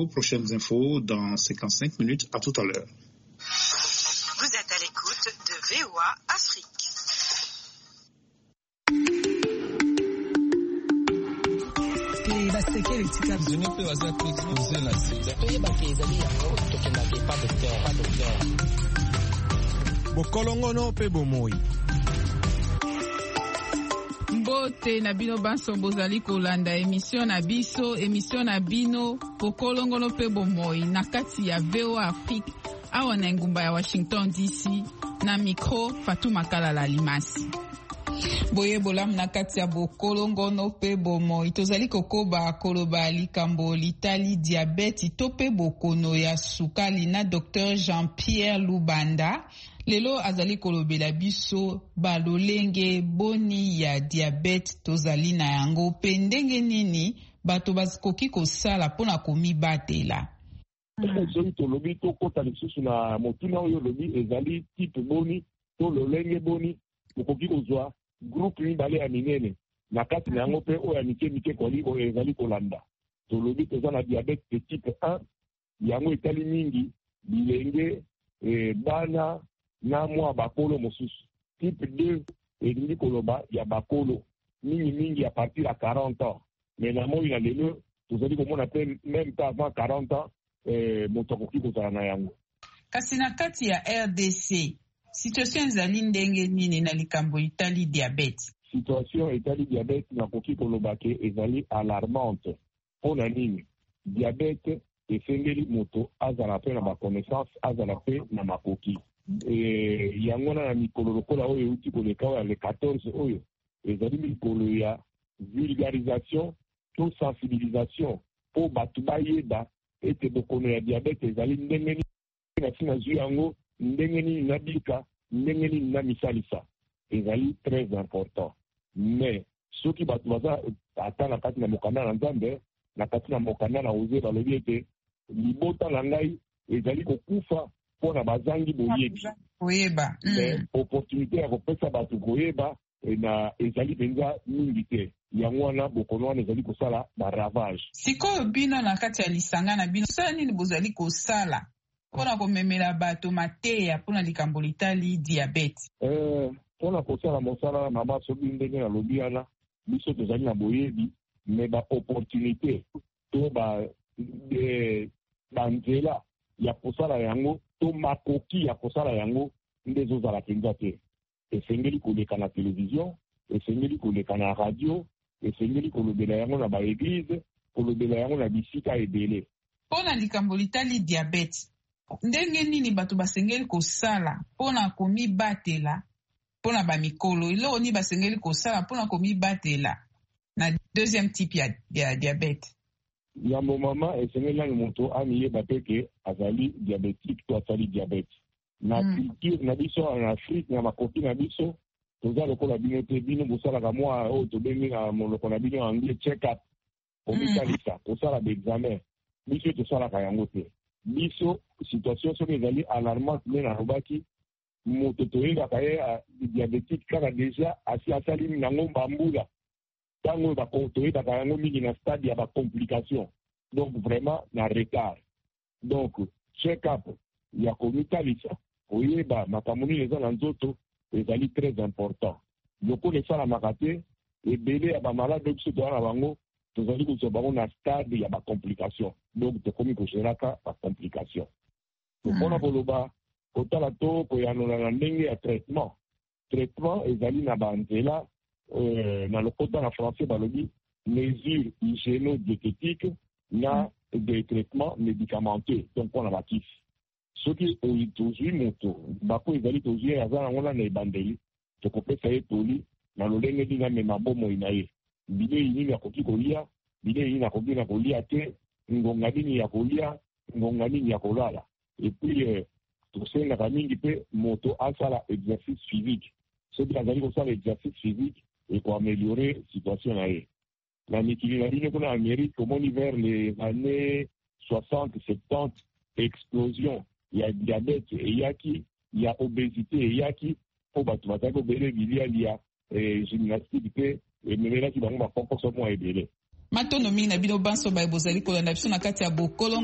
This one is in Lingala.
infos, prochaines infos dans 55 minutes. À tout à l'heure. Vous êtes à l'écoute de VOA Afrique. Bokolongono pe bomoi. Mbote na bino banso bozali kolanda émission na bino bokolongono pe bomoi na kati ya VOA Afrique awa na ngumba ya Washington DC na micro Fatuma Kalala Limasi. Boye bolamu na kati ya bokolongono pe bomoi tozali kokoba koloba likambo litali diabeti to pe bokono ya sukali na Dr Jean-Pierre Lubanda. Lelo azali kolobela biso balolenge boni ya diabete tozali na yango pe ndenge nini bato bazikoki kosala mpona komibatela. Soki tolobi tokota lisusu na motuna oyo lobi ezali type boni to lolenge boni okoki kozwa groupe mibale ya minene na kati na yango mpe oyo ya mike koli oyo ezali kolanda. Tolobi toza na diabete de type 1 yango etali mingi bilenge bana na mwa bakolo mosusu. Type 2 elingi koloba ya bakolo mingi ya partir ya 40 ans. Mais na moi na lelo tozali komona pe même pas avant 40 ans moto akoki kozala na yango. Kasi na kati ya RDC situation ezali ndenge nini na likambo itali diabete? Situation etali diabete nakoki koloba ke ezali alarmante. Mpona nini? Diabete esengeli moto azala pe na baconnaissance, azala pe na makoki. Yango na mikolo lokola oyo euti koleka oyo le 14 oyo ezali mikolo ya vulgarisation to sensibilisation po bato bayeba ete bokono ya diabete ezali ndenge nini na nsima zwi yango ndenge nini na bika ndenge nini na misalisa ezali très important. Mais soki bato baza ata na kati na mokanda na Nzambe na kati na mokanda na oze balobi ete libota na ngai ezali kokufa mpona bazangi boyebi. Opportunité ya kopesa bato koyeba na ezali penza mingi te. Yango wana bokono wana ezali kosala baravage. Sikoyo bino na kati ya lisanga na bino sala nini bozali kosala mpona komemela bato mateya mpona likambo litali diabete? Mpona kosala mosala na basoki ndenge nalobi wana biso tozali na boyebi me baopportunité to banzela ya kosala yango to makoki ya kosala yango nde ezozala penza te. Esengeli koleka na télévision, esengeli koleka na radio, esengeli kolobela yango na baeglize, kolobela yango na bisika ebele. Mpona likambo litali diabete ndenge nini bato basengeli kosala mpona komibatela mpona bamikolo eloko nini basengeli kosala mpona komibatela na deuxième type ya diabete? Yango mama esengeli nani moto amiyeba pe ke azali diabétique to asali diabete. Na culture na biso en Afrique na makoki na biso toza lokola bino te bino bosalaka mwa oyo tobengi na monoko na bino anglais check-up komisalisa kosala baexamen. Biso tosalaka yango te. Biso situation soki ezali alarmante nde nalobaki moto toyebaka ye diabétique kaka deja asi asali nango mbambula ntango toyebaka yango mingi na stade ya bacomplication, donc vraiment na retard. Donc check-up ya komitalisa koyeba makambo nini eza na nzoto ezali très important. Lokola esalamaka te ebele ya bamalade biso toza na bango tozali kozwa bango na stade ya bacomplication, donc tokomi kogeraka bacomplication. Mpona koloba kotala to koyanola na ndenge ya traitement ezali na banzela na lokota na français balobi mesure hygiéno-diététique na des traitements médicamenteux, donc mpona bakisi. Soki tozwi moto bako ezali tozwi aza nango na ebandeli tokopesa ye toli na lolenge nini amema bomoi na ye. Bilei nini akoki kolia, bilei nini akoki na kolia te, ngonga nini ya kolia, ngonga nini ya kolala. Et puis tosengaka mingi mpe moto asala exercice physique. Soki azali kosala exercice physique ekoameliore situation na ye. Na mikili na bino kuna Amérique omoni vers les années 60-70 explosion ya diabete eyaki, ya obésité eyaki, po bato bazali kobele biliali gymnastique te ememelaki bango bakomposo mwa ebele. Matono mingi na bino banso baye bozali kolanda biso na kati ya bokolo